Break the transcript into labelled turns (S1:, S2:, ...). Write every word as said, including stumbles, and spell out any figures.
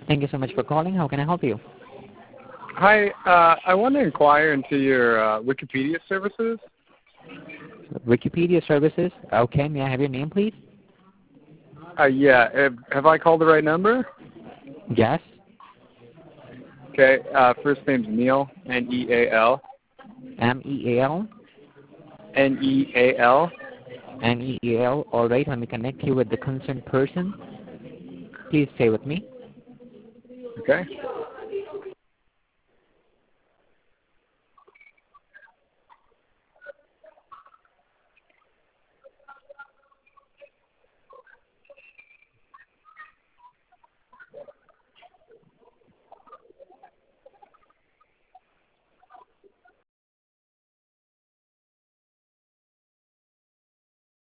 S1: Thank you so much for calling. How can I help you?
S2: Hi, uh, I want to inquire into your uh, Wikipedia services.
S1: Wikipedia services. Okay, may I have your name, please?
S2: Uh, yeah, have, have I called the right number?
S1: Yes.
S2: Okay, uh, first name's Neal, N E A L.
S1: M E A L.
S2: N E A L.
S1: N E A L. All right, let me connect you with the concerned person. Please stay with me.
S2: Okay.